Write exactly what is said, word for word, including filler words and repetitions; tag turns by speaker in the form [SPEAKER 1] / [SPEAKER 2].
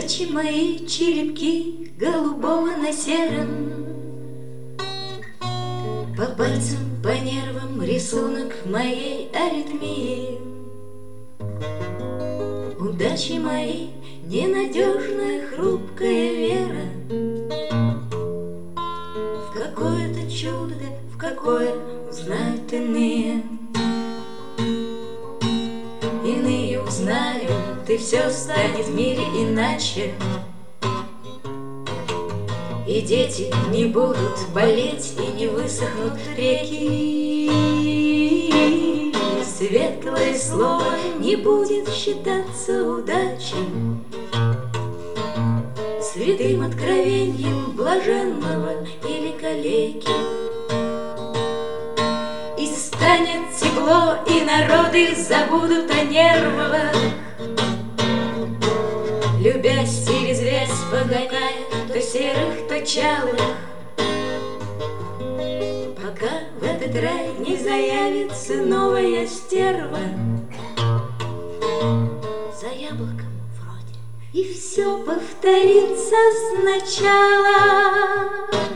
[SPEAKER 1] Удачи мои черепки голубого на сером, по пальцам, по нервам рисунок моей аритмии. Удачи мои ненадежная хрупкая вера в какое-то чудо, в какое узнают иные. Иные узнают, и все станет в мире иначе. И дети не будут болеть, и не высохнут реки. Светлое слово не будет считаться удачей, святым откровением блаженного или калеки. И станет тепло, и народы забудут о нервах, любясь и резвясь, погоняя то серых, то чалых, пока в этот рай не заявится новая стерва за яблоком вроде, и все повторится сначала.